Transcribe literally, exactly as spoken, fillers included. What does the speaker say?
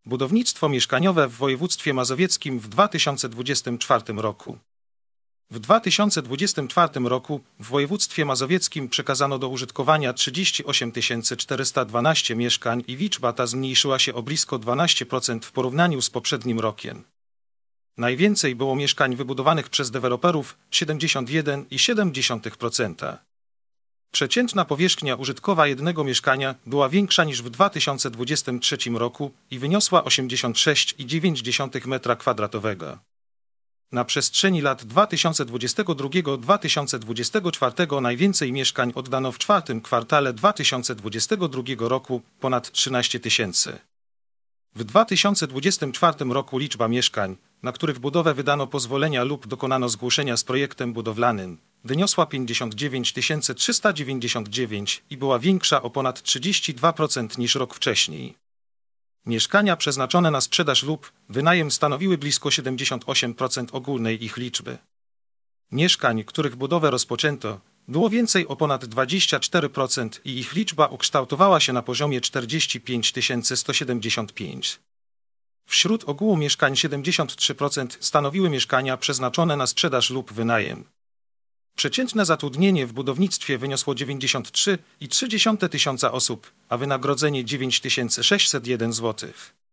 Budownictwo mieszkaniowe w województwie mazowieckim w dwa tysiące dwudziestym czwartym roku. W dwa tysiące dwudziestym czwartym roku w województwie mazowieckim przekazano do użytkowania trzydzieści osiem tysięcy czterysta dwanaście mieszkań i liczba ta zmniejszyła się o blisko dwanaście procent w porównaniu z poprzednim rokiem. Najwięcej było mieszkań wybudowanych przez deweloperów siedemdziesiąt jeden przecinek siedem procent. Przeciętna powierzchnia użytkowa jednego mieszkania była większa niż w dwa tysiące dwudziestym trzecim roku i wyniosła osiemdziesiąt sześć przecinek dziewięć metra kwadratowego. Na przestrzeni lat dwa tysiące dwudziestego drugiego do dwa tysiące dwudziestego czwartego najwięcej mieszkań oddano w czwartym kwartale dwa tysiące dwudziestego drugiego roku, ponad trzynaście tysięcy. W dwa tysiące dwudziestym czwartym roku liczba mieszkań, na których budowę wydano pozwolenia lub dokonano zgłoszenia z projektem budowlanym, wyniosła pięćdziesiąt dziewięć tysięcy trzysta dziewięćdziesiąt dziewięć i była większa o ponad trzydzieści dwa procent niż rok wcześniej. Mieszkania przeznaczone na sprzedaż lub wynajem stanowiły blisko siedemdziesiąt osiem procent ogólnej ich liczby. Mieszkań, których budowę rozpoczęto, było więcej o ponad dwadzieścia cztery procent i ich liczba ukształtowała się na poziomie czterdzieści pięć tysięcy sto siedemdziesiąt pięć. Wśród ogółu mieszkań siedemdziesiąt trzy procent stanowiły mieszkania przeznaczone na sprzedaż lub wynajem. Przeciętne zatrudnienie w budownictwie wyniosło dziewięćdziesiąt trzy przecinek trzy tysiąca osób, a wynagrodzenie dziewięć tysięcy sześćset jeden złotych.